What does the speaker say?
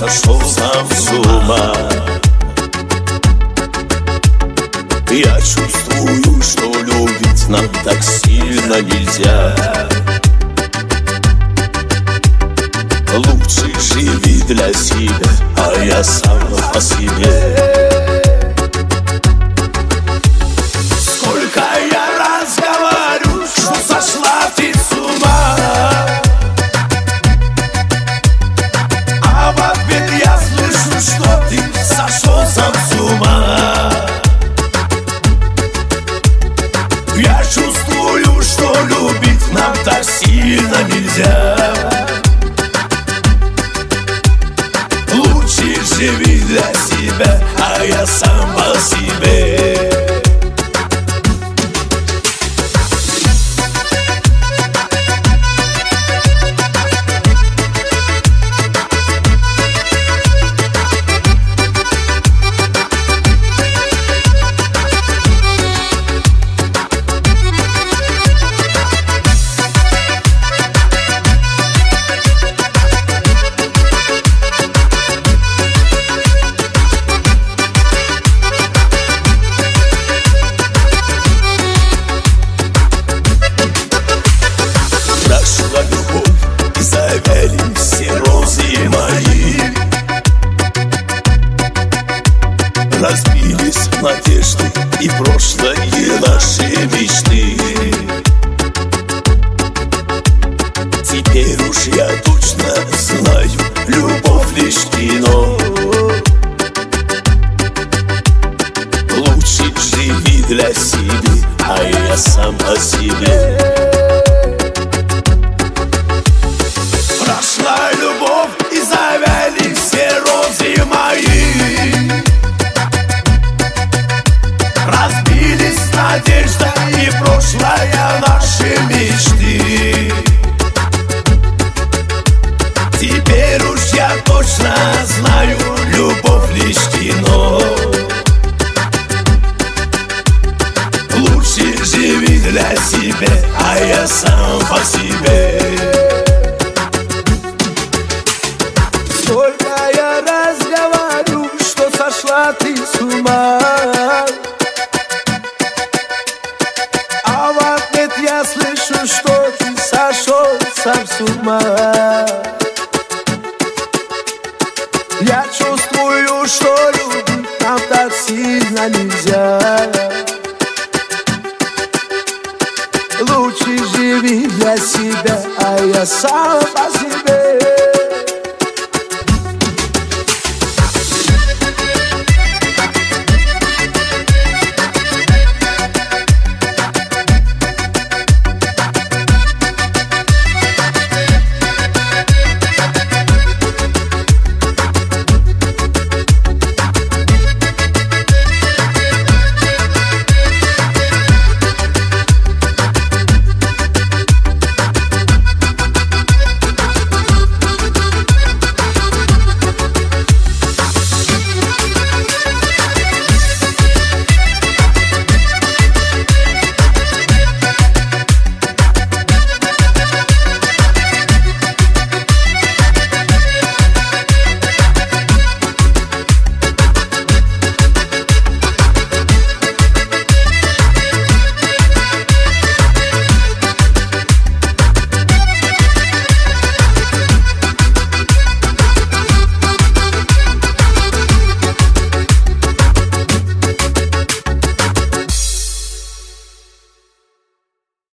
сошел сам с ума. Я чувствую, что любить нам так сильно нельзя. Лучше живи для себя, а я сам по себе. Сколько я раз говорю, что сошла ты с ума, а в ответ я слышу, что ты сошел сам с ума. Я чувствую, что любить нам так сильно нельзя. Лучше живи для себя, а я сам по себе. Прошла любовь, и завяли все розы мои. Разбились надежды и прошлые наши мечты. Теперь уж я точно знаю, любовь лишь кино. Лучше живи для себя, а я сам по себе. Прошла любовь, и завяли все розы мои. Разбились надежда и прошлая наши мечты. Теперь уж я точно знаю, любовь лишь кино. Лучше живи для себя, а я сам по себе. Сколько я раз говорю, что сошла ты с ума, а в ответ я слышу, что ты сошел сам с ума. Я чувствую, что любить нам так сильно нельзя. Лучше живи для себя, а я сам по себе.